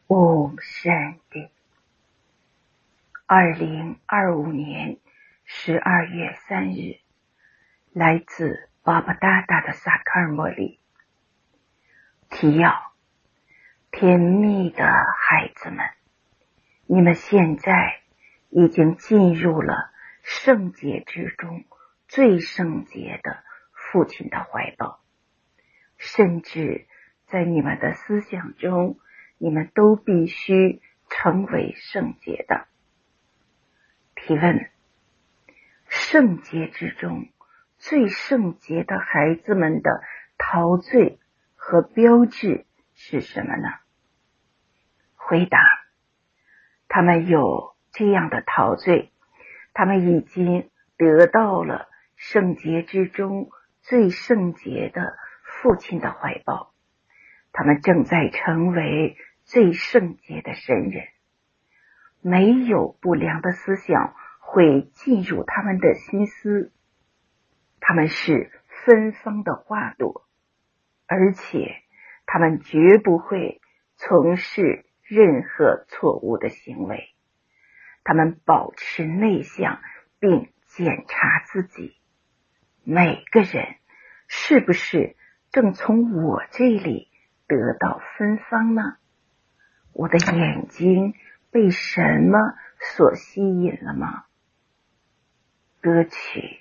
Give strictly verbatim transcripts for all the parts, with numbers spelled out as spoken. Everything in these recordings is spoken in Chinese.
Om Shanti。二零二五年十二月三日，来自巴巴达达的萨卡尔莫里。提要：甜蜜的孩子们，你们现在已经进入了圣洁之中最圣洁的父亲的怀抱，甚至在你们的思想中，你们都必须成为圣洁的。提问：圣洁之中最圣洁的孩子们的陶醉和标志是什么呢？回答：他们有这样的陶醉，他们已经得到了圣洁之中最圣洁的父亲的怀抱，他们正在成为最圣洁的神人。没有不良的思想会进入他们的心思，他们是芬芳的花朵，而且他们绝不会从事任何错误的行为。他们保持内向并检查自己，每个人是不是正从我这里得到芬芳呢？我的眼睛被什么所吸引了吗？歌曲：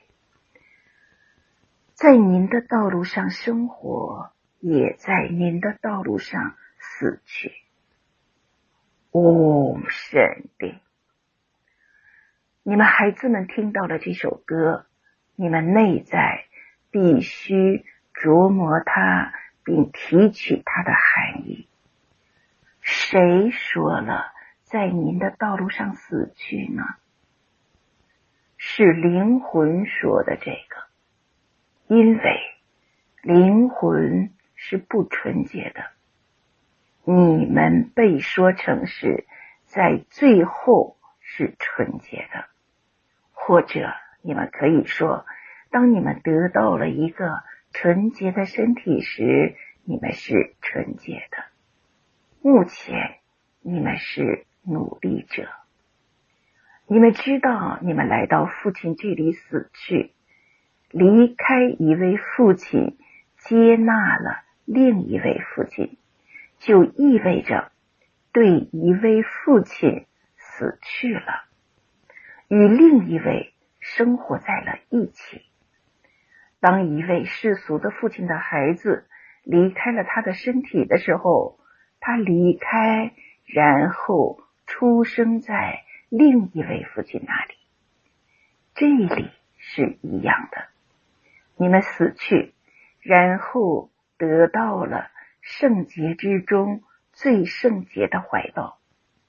在您的道路上生活，也在您的道路上死去。哦，神的！你们孩子们听到了这首歌，你们内在必须琢磨它，并提取它的含义。谁说了在您的道路上死去呢？是灵魂说的这个，因为灵魂是不纯洁的。你们被说成是在最后是纯洁的，或者你们可以说，当你们得到了一个纯洁的身体时，你们是纯洁的。目前你们是努力者，你们知道你们来到父亲这里死去，离开一位父亲，接纳了另一位父亲，就意味着对一位父亲死去了，与另一位生活在了一起。当一位世俗的父亲的孩子离开了他的身体的时候，他离开，然后出生在另一位父亲那里。这里是一样的，你们死去，然后得到了圣洁之中最圣洁的怀抱。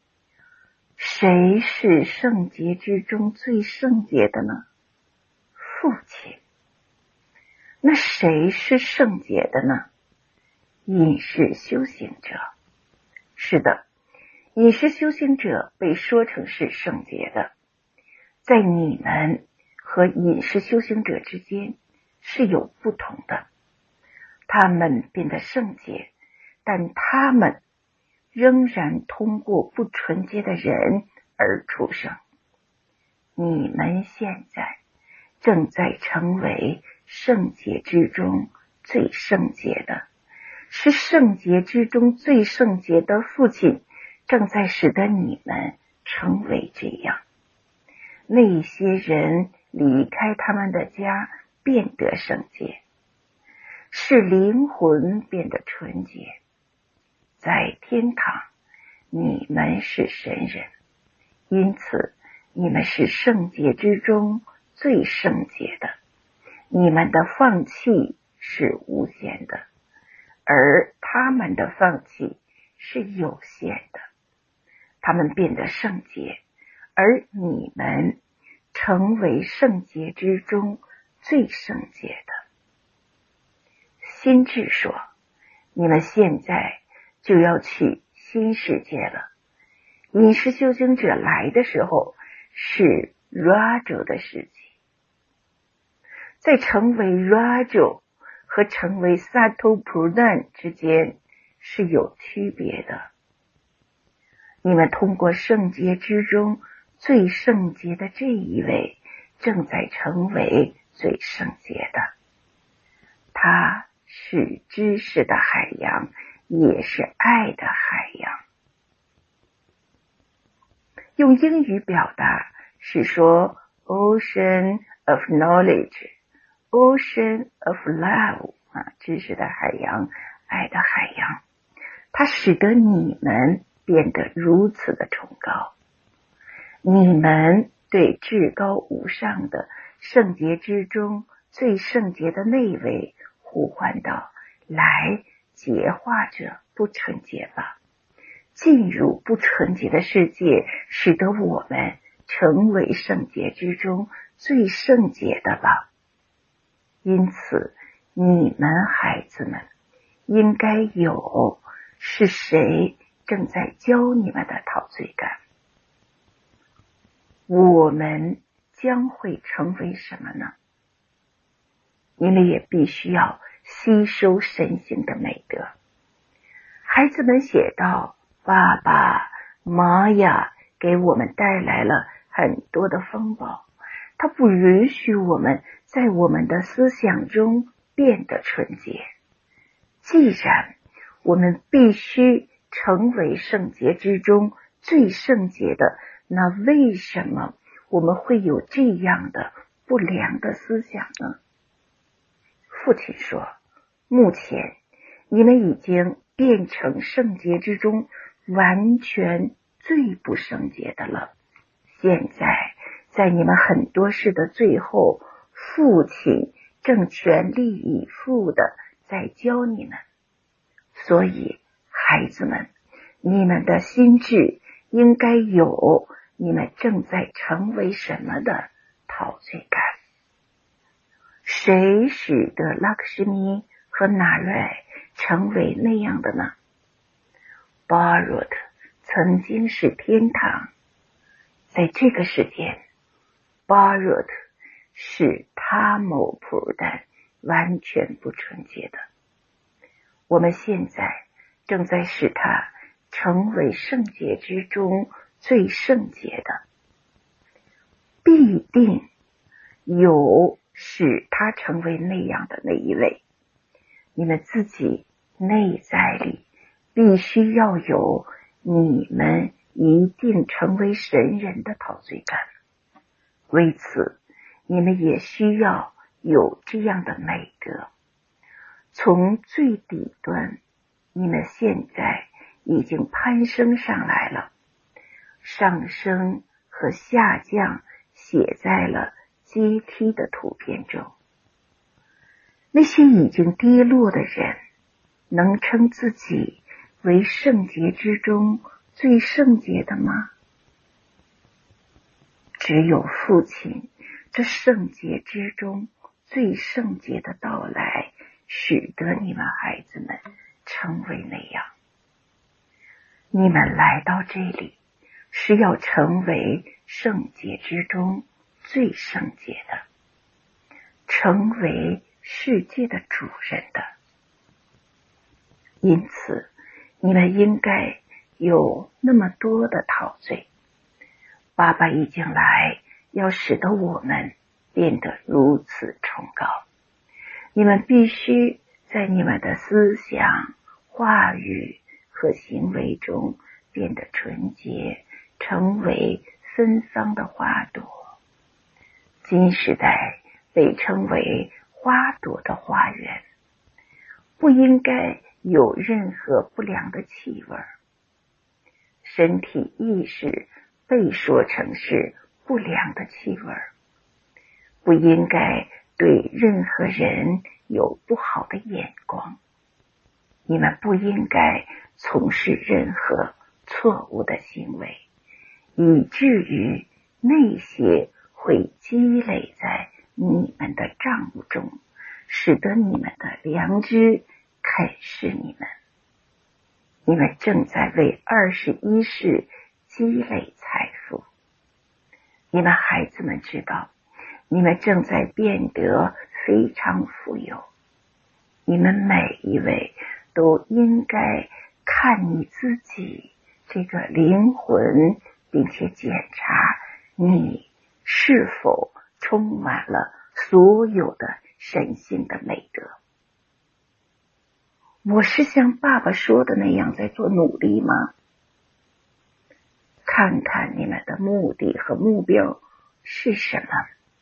谁是圣洁之中最圣洁的呢？父亲。那谁是圣洁的呢？隐士修行者。是的，隐士修行者被说成是圣洁的。在你们和隐士修行者之间是有不同的，他们变得圣洁，但他们仍然通过不纯洁的人而出生。你们现在正在成为圣洁之中最圣洁的，是圣洁之中最圣洁的父亲正在使得你们成为这样。那些人离开他们的家变得圣洁，是灵魂变得纯洁。在天堂，你们是神人，因此你们是圣洁之中最圣洁的。你们的放弃是无限的，而他们的放弃是有限的。他们变得圣洁，而你们成为圣洁之中最圣洁的。心智说，你们现在就要去新世界了。隐士修行者来的时候是 Rajo 的时期，在成为 Rajo 和成为 Sato Pradhan 之间是有区别的。 你们通过圣洁之中最圣洁的这一位，正在成为最圣洁的。他是知识的海洋，也是爱的海洋。用英语表达是说 Ocean of Knowledge, Ocean of Love 啊，知识的海洋，爱的海洋。它使得你们变得如此的崇高。你们对至高无上的圣洁之中最圣洁的那位呼唤道：来洁化这不纯洁吧，进入不纯洁的世界，使得我们成为圣洁之中最圣洁的吧。因此你们孩子们应该有是谁正在教你们的陶醉感。我们将会成为什么呢？你们也必须要吸收神性的美德。孩子们写道：爸爸妈呀给我们带来了很多的风暴，他不允许我们在我们的思想中变得纯洁。既然我们必须成为圣洁之中最圣洁的，那为什么我们会有这样的不良的思想呢？父亲说，目前你们已经变成圣洁之中完全最不圣洁的了。现在在你们很多事的最后，父亲正全力以赴的在教你们。所以孩子们，你们的心智应该有你们正在成为什么的陶醉感。谁使得拉克什米和纳瑞成为那样的呢？巴若特曾经是天堂，在这个世间，巴若特是他某普丹完全不纯洁的。我们现在正在使他成为圣洁之中最圣洁的，必定有使他成为那样的那一位。你们自己内在里必须要有你们一定成为神人的陶醉感，为此你们也需要有这样的美德。从最底端，你们现在已经攀升上来了，上升和下降写在了阶梯的图片中。那些已经跌落的人，能称自己为圣洁之中最圣洁的吗？只有父亲这圣洁之中最圣洁的到来，使得你们孩子们成为那样。你们来到这里是要成为圣洁之中最圣洁的，成为世界的主人的。因此你们应该有那么多的陶醉。爸爸已经来，要使得我们变得如此崇高。你们必须在你们的思想、话语和行为中变得纯洁，成为芬芳的花朵。新时代被称为花朵的花园，不应该有任何不良的气味。身体意识被说成是不良的气味，不应该对任何人有不好的眼光。你们不应该从事任何错误的行为，以至于那些会积累在你们的账目中，使得你们的良知啃噬你们。你们正在为二十一世积累财富。你们孩子们知道，你们正在变得非常富有。你们每一位都应该看你自己这个灵魂，并且检查你是否充满了所有的神性的美德。我是像爸爸说的那样在做努力吗？看看你们的目的和目标是什么。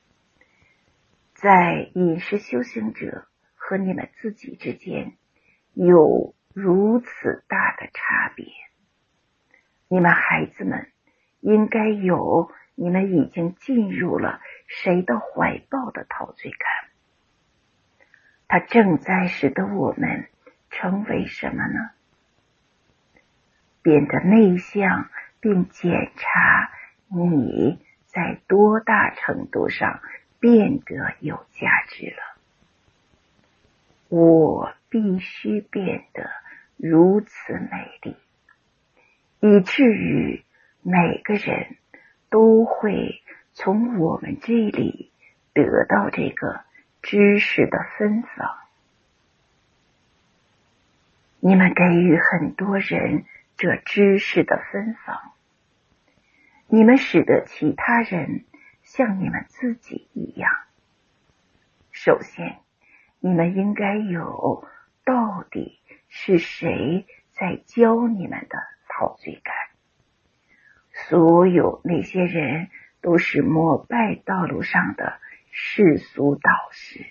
在饮食修行者和你们自己之间有如此大的差别。你们孩子们应该有你们已经进入了谁的怀抱的陶醉感。它正在使得我们成为什么呢？变得内向，并检查你在多大程度上变得有价值了。我必须变得如此美丽，以至于每个人都会从我们这里得到这个知识的芬芳。你们给予很多人这知识的芬芳，你们使得其他人像你们自己一样。首先，你们应该有到底是谁在教你们的陶醉感。所有那些人都是膜拜道路上的世俗导师。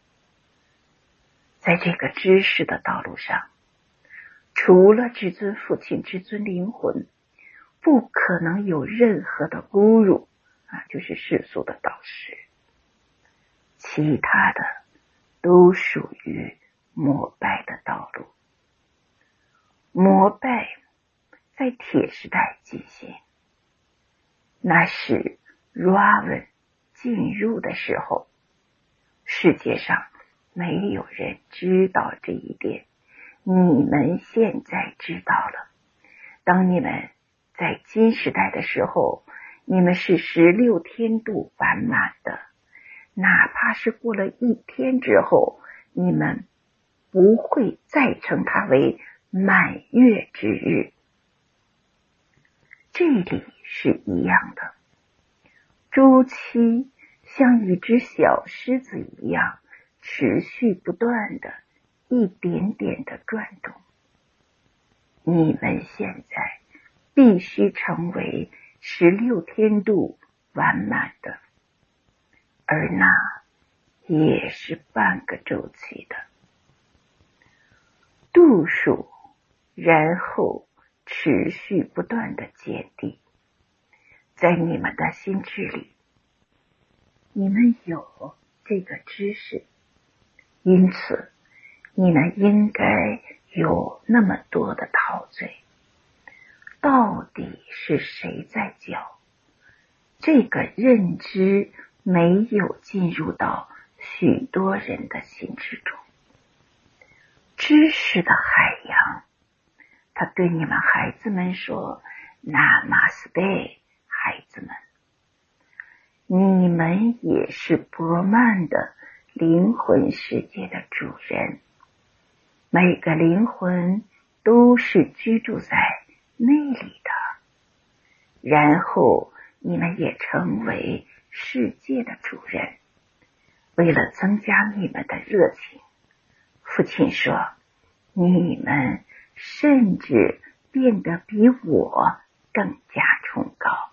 在这个知识的道路上，除了至尊父亲、至尊灵魂，不可能有任何的侮辱啊，就是世俗的导师。其他的都属于膜拜的道路。膜拜在铁时代进行，那是 Raven 进入的时候，世界上没有人知道这一点。你们现在知道了。当你们在金时代的时候，你们是十六天度完满的，哪怕是过了一天之后，你们不会再称它为满月之日。这里是一样的，周期像一只小狮子一样持续不断的一点点的转动。你们现在必须成为十六天度完满的，而那也是半个周期的度数，然后持续不断的坚定。在你们的心智里，你们有这个知识，因此你们应该有那么多的陶醉。到底是谁在教？这个认知没有进入到许多人的心智中。知识的海洋，他对你们孩子们说 Namaste， 孩子们，你们也是波曼的灵魂世界的主人。每个灵魂都是居住在那里的，然后你们也成为世界的主人。为了增加你们的热情，父亲说，你们甚至变得比我更加崇高。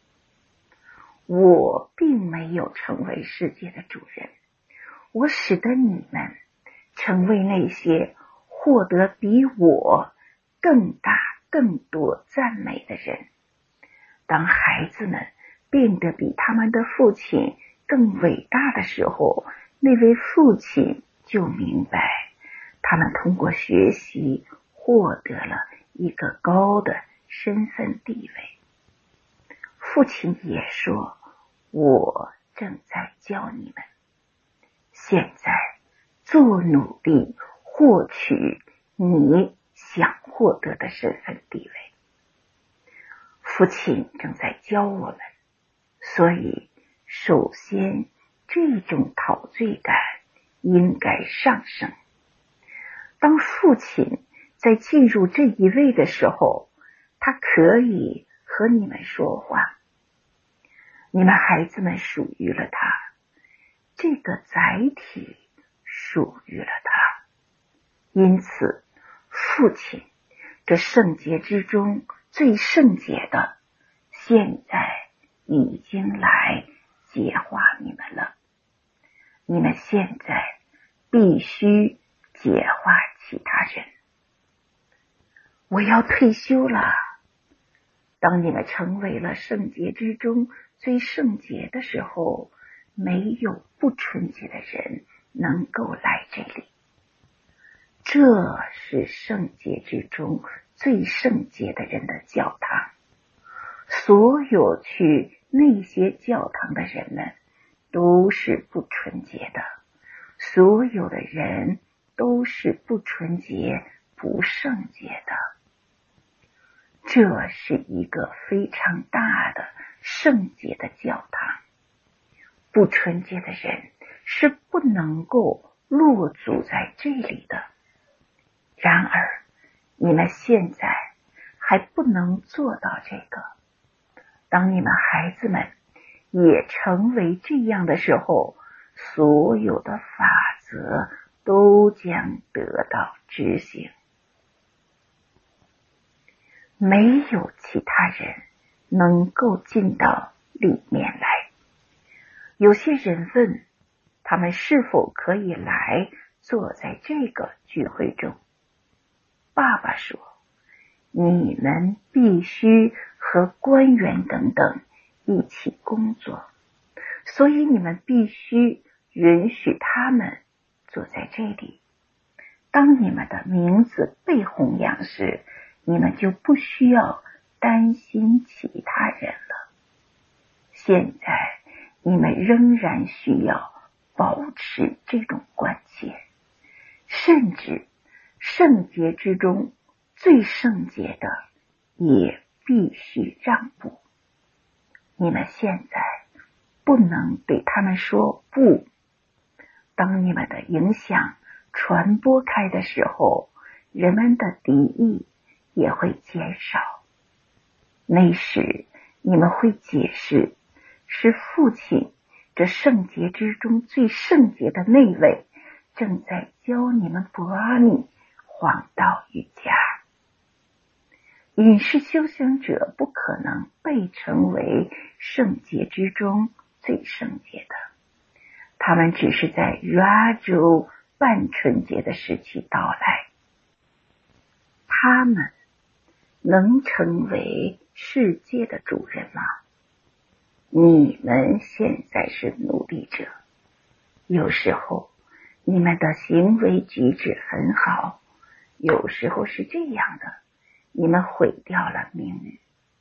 我并没有成为世界的主人，我使得你们成为那些获得比我更大更多赞美的人。当孩子们变得比他们的父亲更伟大的时候，那位父亲就明白，他们通过学习获得了一个高的身份地位。父亲也说，我正在教你们，现在做努力获取你想获得的身份地位。父亲正在教我们，所以首先这种陶醉感应该上升。当父亲在进入这一位的时候， 他可以和你们说话。你们孩子们属于了他，这个载体属于了他。因此，父亲，这圣洁之中最圣洁的，现在已经来洁化你们了。你们现在必须洁化其他人。我要退休了。当你们成为了圣洁之中最圣洁的时候，没有不纯洁的人能够来这里。这是圣洁之中最圣洁的人的教堂。所有去那些教堂的人们都是不纯洁的，所有的人都是不纯洁、不圣洁的。这是一个非常大的圣洁的教堂。不纯洁的人是不能够落足在这里的。然而，你们现在还不能做到这个。当你们孩子们也成为这样的时候，所有的法则都将得到执行。没有其他人能够进到里面来。有些人问，他们是否可以来坐在这个聚会中？爸爸说，你们必须和官员等等一起工作，所以你们必须允许他们坐在这里。当你们的名字被弘扬时，你们就不需要担心其他人了。现在你们仍然需要保持这种关切，甚至圣洁之中最圣洁的也必须让步。你们现在不能对他们说不。当你们的影响传播开的时候，人们的敌意也会减少。那时你们会解释，是父亲这圣洁之中最圣洁的那位正在教你们伯阿尼黄道瑜伽。隐士修行者不可能被称为圣洁之中最圣洁的，他们只是在 Raju 半纯洁的时期到来。他们能成为世界的主人吗？你们现在是奴隶者。有时候你们的行为举止很好，有时候是这样的，你们毁掉了名誉。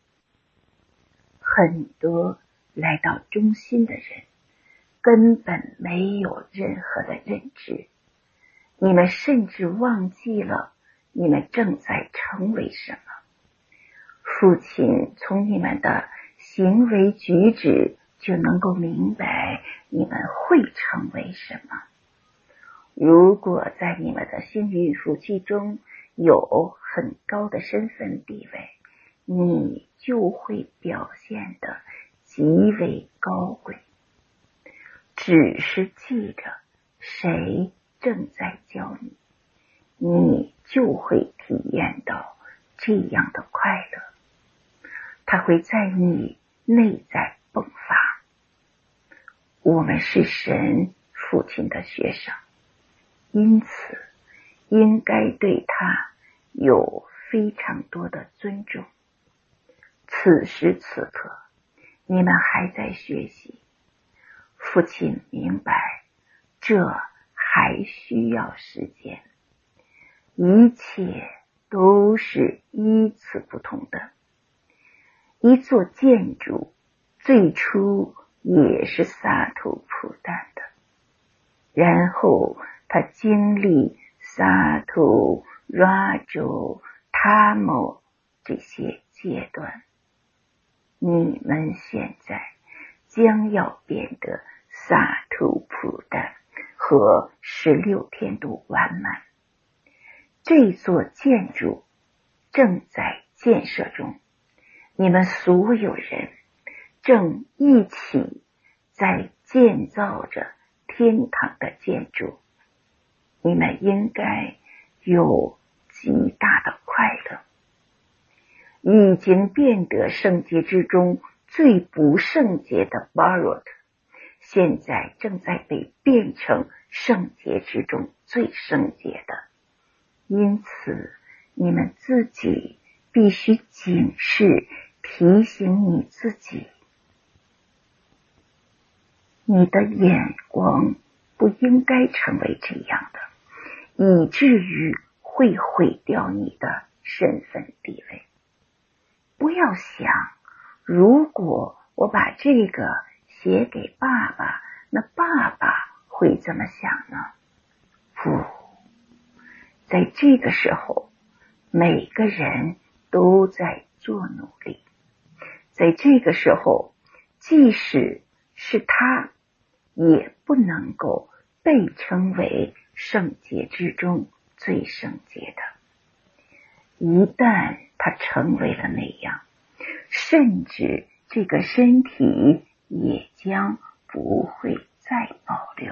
很多来到中心的人根本没有任何的认知，你们甚至忘记了你们正在成为什么。父亲从你们的行为举止就能够明白你们会成为什么。如果在你们的幸运福气中有很高的身份地位，你就会表现得极为高贵。只是记着谁正在教你，你就会体验到这样的快乐，它会在你内在迸发。我们是神父亲的学生，因此应该对他有非常多的尊重。此时此刻，你们还在学习。父亲明白，这还需要时间。一切都是依次不同的。一座建筑最初也是萨图普丹的，然后他经历萨图、拉周、塔摩这些阶段。你们现在将要变得萨图普丹和十六天度完满。这座建筑正在建设中，你们所有人正一起在建造着天堂的建筑，你们应该有极大的快乐。已经变得圣洁之中最不圣洁的 Barot， 现在正在被变成圣洁之中最圣洁的。因此，你们自己必须警示，提醒你自己，你的眼光不应该成为这样的，以至于会毁掉你的身份地位。不要想，如果我把这个写给爸爸，那爸爸会怎么想呢？不，在这个时候，每个人都在做努力。在这个时候，即使是他，也不能够被称为圣洁之中最圣洁的。一旦他成为了那样，甚至这个身体也将不会再保留。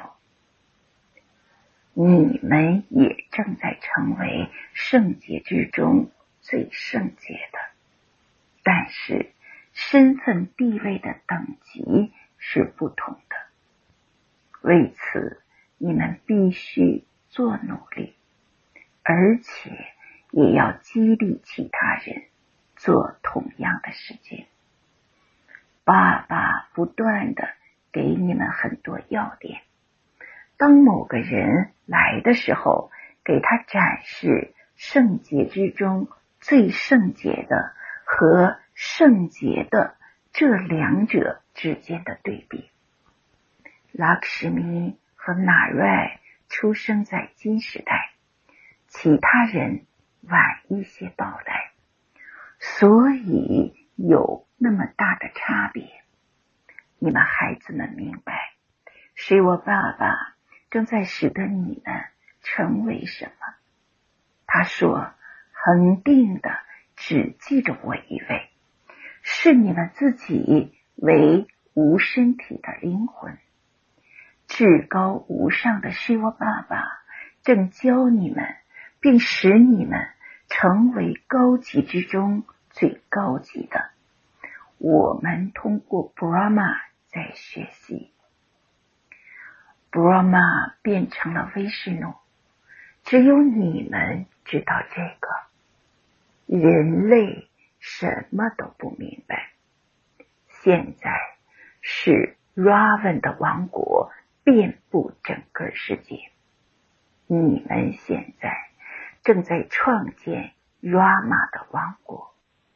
你们也正在成为圣洁之中最圣洁的，但是身份地位的等级是不同的。为此，你们必须做努力，而且也要激励其他人做同样的事情。爸爸不断地给你们很多要点，当某个人来的时候，给他展示圣洁之中最圣洁的和圣洁的这两者之间的对比。拉克什米和纳瑞出生在金时代，其他人晚一些到来，所以有那么大的差别。你们孩子们明白，是我爸爸正在使得你们成为什么。他说，恒定的只记着我一位，视你们自己为无身体的灵魂。至高无上的是我爸爸正教你们，并使你们成为高级之中最高级的。我们通过 Brahma 在学习。Brahma 变成了Vishnu，只有你们知道这个。人类什么都不明白。现在是 Ravan 的王国遍布整个世界。你们现在正在创建 Rama 的王国。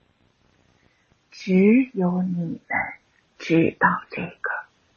只有你们知道这个。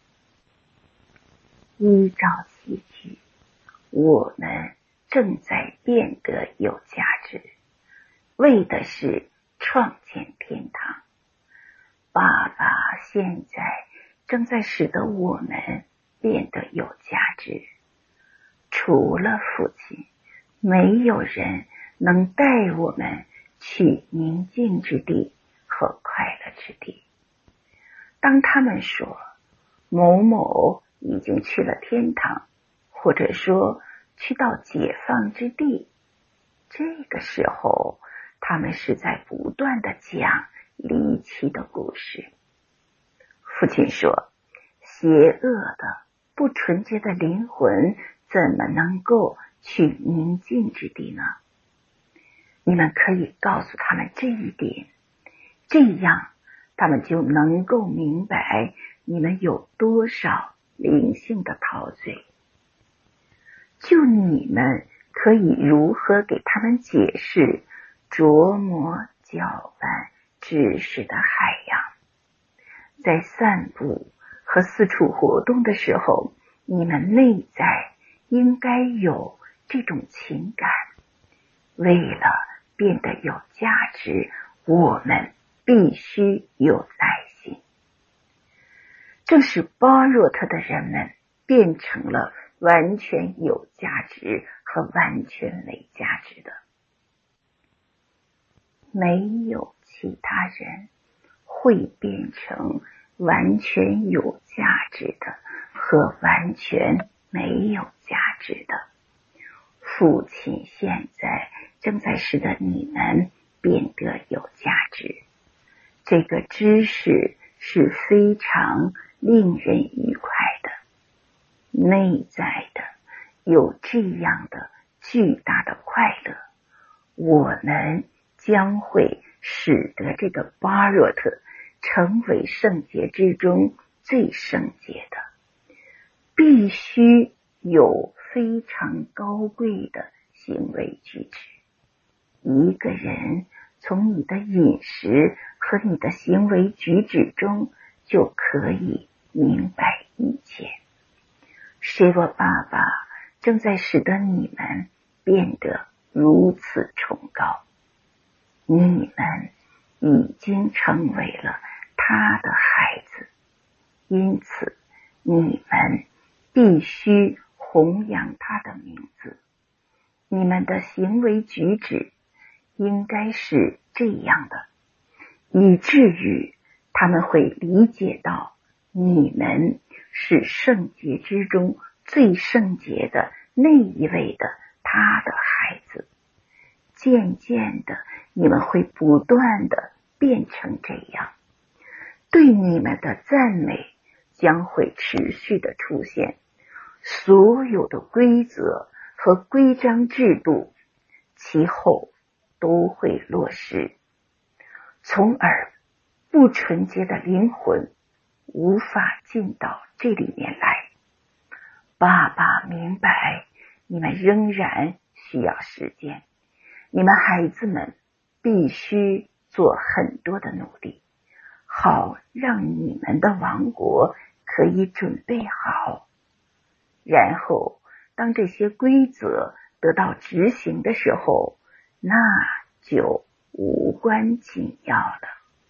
依照戏剧，我们正在变得有价值，为的是创建天堂。爸爸现在正在使得我们变得有价值。除了父亲，没有人能带我们去宁静之地和快乐之地。当他们说某某已经去了天堂，或者说去到解放之地，这个时候他们是在不断地讲离奇的故事。父亲说，邪恶的不纯洁的灵魂怎么能够去宁静之地呢？你们可以告诉他们这一点，这样他们就能够明白你们有多少灵性的陶醉。就你们可以如何给他们解释琢磨搅拌知识的海洋。在散步和四处活动的时候，你们内在应该有这种情感。为了变得有价值，我们必须有耐心。正是巴若特的人们变成了完全有价值和完全没价值的。 没有其他人会变成完全有价值的和完全没有价值的。父亲现在正在使得你们变得有价值。这个知识是非常令人愉快的，内在的有这样的巨大的快乐，我们将会使得这个巴若特成为圣洁之中最圣洁的。必须有非常高贵的行为举止。一个人从你的饮食和你的行为举止中就可以明白一切。谁我爸爸正在使得你们变得如此崇高，你们已经成为了他的孩子，因此你们必须弘扬他的名字。你们的行为举止应该是这样的，以至于他们会理解到你们是圣洁之中最圣洁的那一位的他的孩子。渐渐的，你们会不断的变成这样，对你们的赞美将会持续的出现，所有的规则和规章制度其后都会落实，从而不纯洁的灵魂无法进到这里面来。爸爸明白你们仍然需要时间，你们孩子们必须做很多的努力，好让你们的王国可以准备好。然后当这些规则得到执行的时候，那就无关紧要了。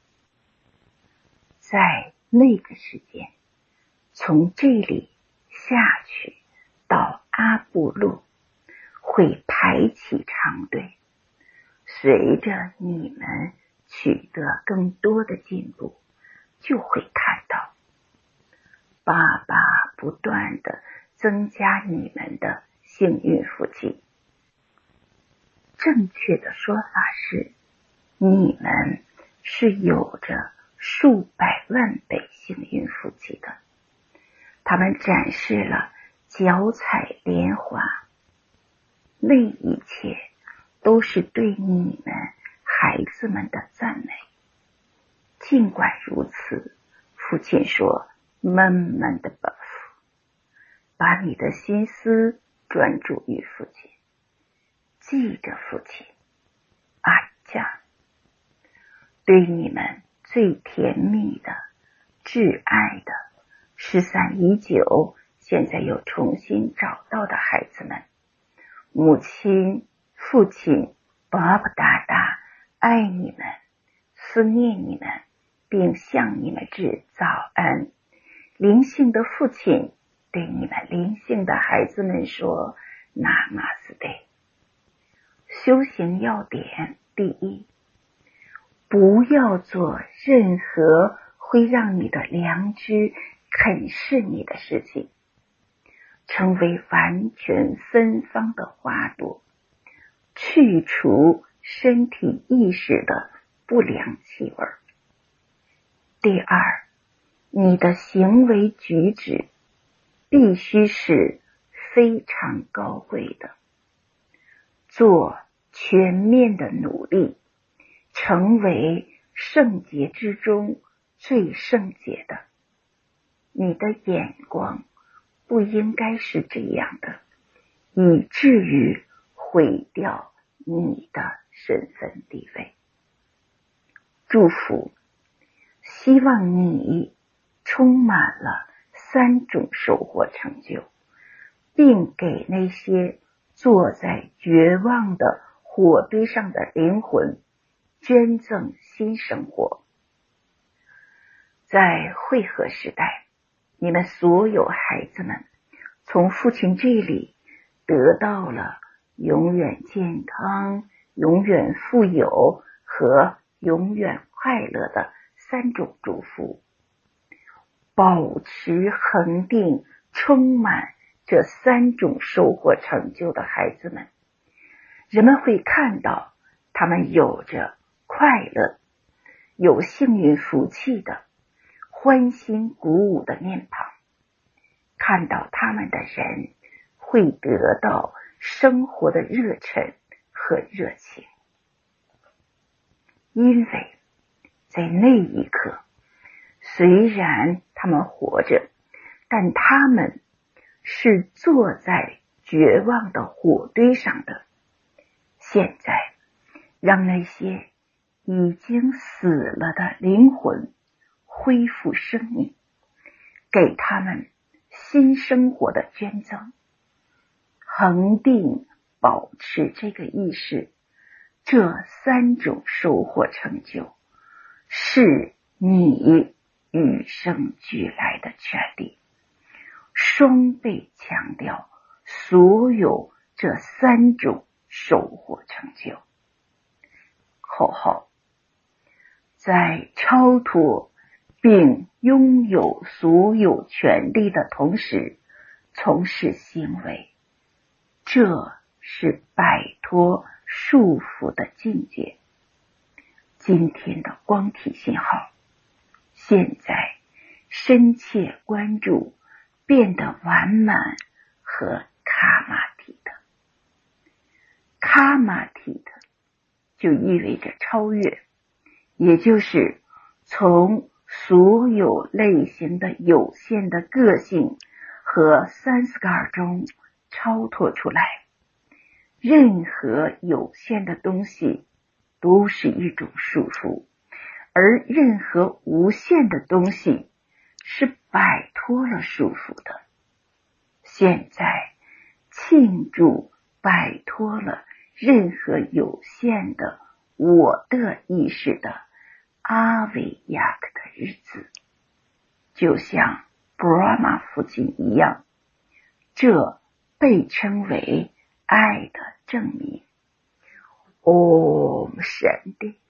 在那个时间，从这里下去到阿布路会排起长队，随着你们取得更多的进步，就会看到爸爸不断的增加你们的幸运福气。正确的说法是，你们是有着数百万倍幸运福气的。他们展示了脚踩莲花，那一切都是对你们孩子们的赞美。尽管如此，父亲说，闷闷的把把你的心思专注于父亲，记着父亲。阿家对你们最甜蜜的、挚爱的、失散已久，现在又重新找到的孩子们，母亲、父亲、巴布达达爱你们，思念你们，并向你们致早安。灵性的父亲对你们灵性的孩子们说，那玛斯得。修行要点第一，不要做任何会让你的良知啃噬你的事情，成为完全芬芳的花朵，去除身体意识的不良气味。第二，你的行为举止必须是非常高贵的，做全面的努力，成为圣洁之中最圣洁的。你的眼光不应该是这样的，以至于毁掉你的身份地位。祝福，希望你充满了三种收获成就，并给那些坐在绝望的火堆上的灵魂捐赠新生活。在会合时代，你们所有孩子们从父亲这里得到了永远健康、永远富有和永远快乐的三种祝福。保持恒定充满这三种收获成就的孩子们，人们会看到他们有着快乐、有幸运福气的欢欣鼓舞的面庞，看到他们的人会得到生活的热忱和热情，因为在那一刻，虽然他们活着，但他们是坐在绝望的火堆上的。现在，让那些已经死了的灵魂恢复生命，给他们新生活的捐赠。恒定保持这个意识，这三种收获成就，是你与生俱来的权利。双倍强调所有这三种收获成就。口号：在超脱并拥有所有权利的同时从事行为，这是摆脱束缚的境界。今天的光体信号，现在深切关注变得完满和卡玛体的。卡玛体的就意味着超越，也就是从所有类型的有限的个性和三斯卡尔中超脱出来。任何有限的东西都是一种束缚，而任何无限的东西是摆脱了束缚的。现在庆祝摆脱了任何有限的我的意识的阿维亚克的日子，就像布拉玛父亲一样，这被称为爱的证明。Om Shanti。